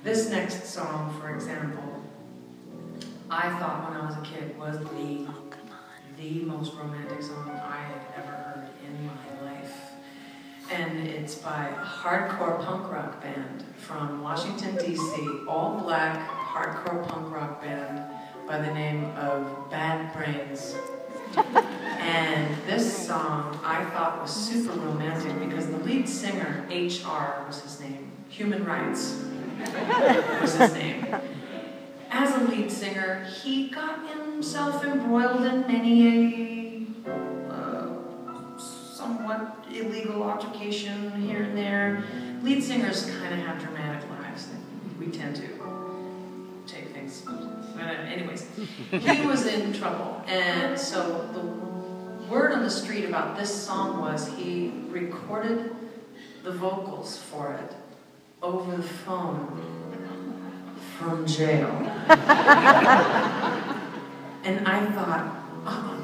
This next song, for example, I thought when I was a kid was the most romantic song I had ever heard in my life. And it's by a hardcore punk rock band from Washington, D.C., all-black hardcore punk rock band by the name of Bad Brains. And this song I thought was super romantic because the lead singer, H.R. was his name, Human Rights was his name. As a lead singer, he got himself embroiled in many a somewhat illegal altercation here and there. Lead singers kind of have dramatic lives. We tend to take things. Anyways, he was in trouble. And so the word on the street about this song was he recorded the vocals for it over the phone from jail. And I thought, oh,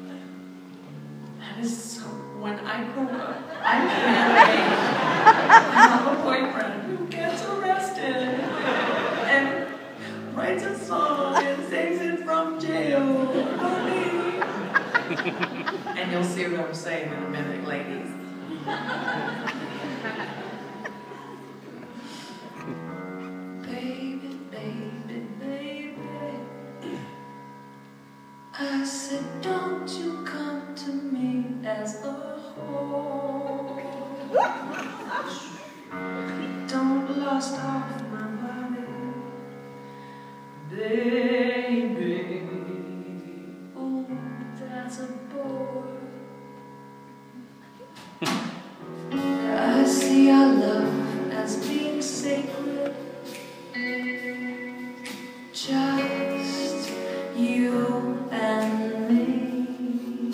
that is so, when I grow up, I can't have a boyfriend who gets arrested and writes a song and sings it from jail for me. And you'll see what I'm saying in a minute, ladies. I said, don't you come to me as a whore. Don't lust off my body, baby. Ooh, that's a bore. I see our love as being sacred, just you and me.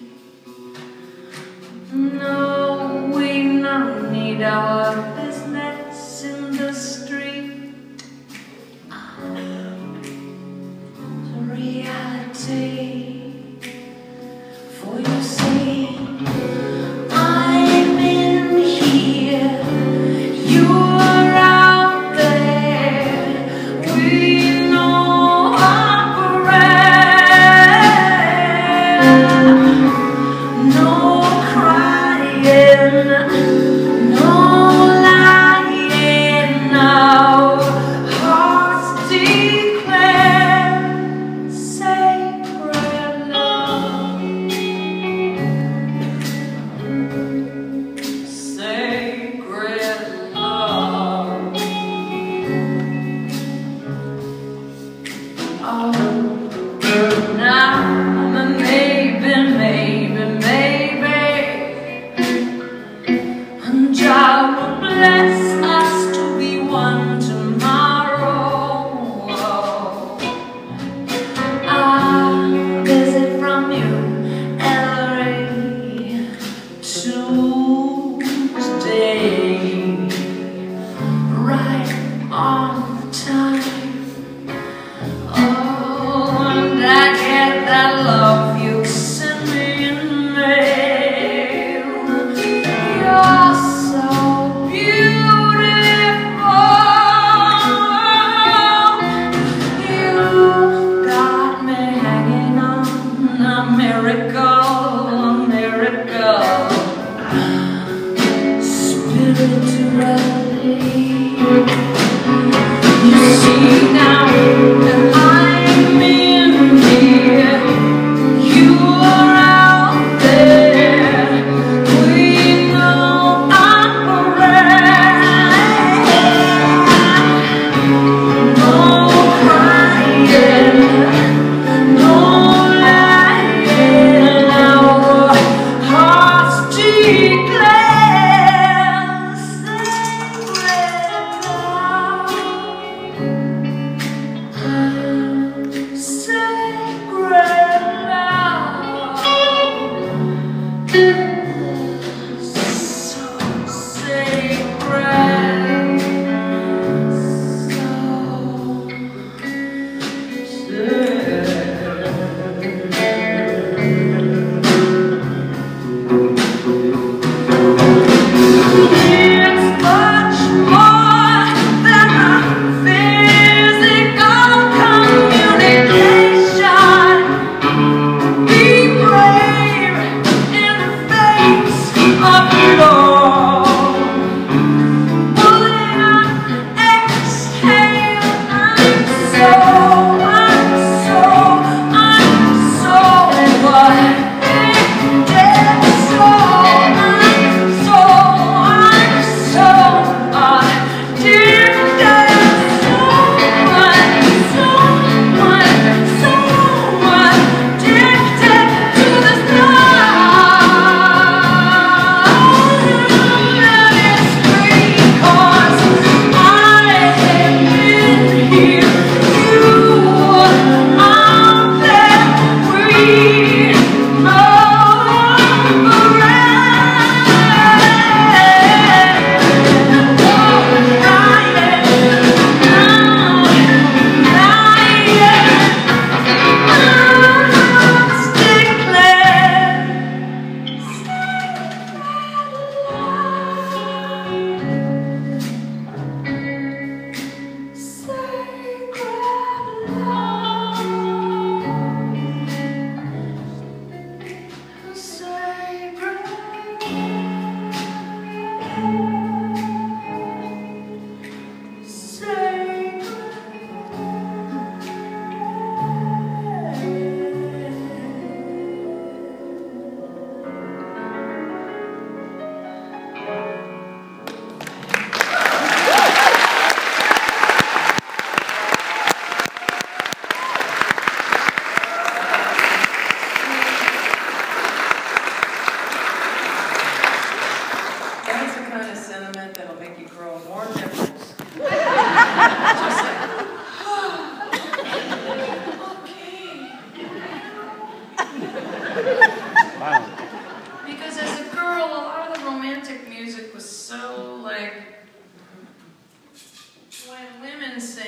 No, we don't need our business in the street.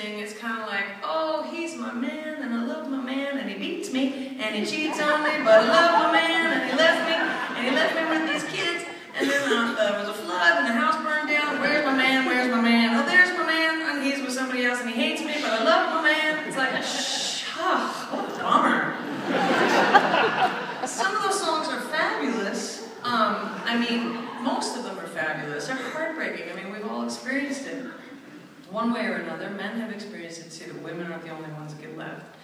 sing, it's kind of like, oh, he's my man, and I love my man, and he beats me, and he cheats on me, but I love my man, and he left me with these kids, and then there was a flood, and the house burned down. Where's my man? Where's my man? Oh, there's my man, and he's with somebody else, and he hates me, but I love my man. It's like, what a bummer. Some of those songs are fabulous. I mean, most of them are fabulous. They're heartbreaking. I mean, we've all experienced it. One way or another, men have experienced it too. Women aren't the only ones that get left.